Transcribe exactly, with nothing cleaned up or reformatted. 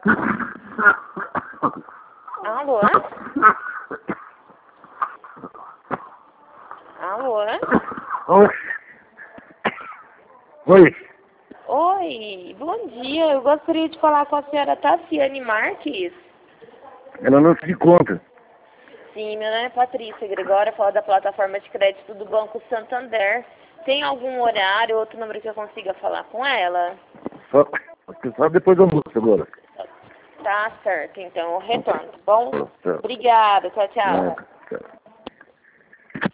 Alô? Alô? Oi. Oi. Oi, bom dia. Eu gostaria de falar com a senhora Tassiane Marques. Ela não se conta. Sim, meu nome é Patrícia Gregória, falo da plataforma de crédito do Banco Santander. Tem algum horário, outro número que eu consiga falar com ela? Só, só depois do almoço agora. Tá certo, então eu retorno, tá bom? Tá, tá. Obrigada, tchau, tchau. Nada, tchau.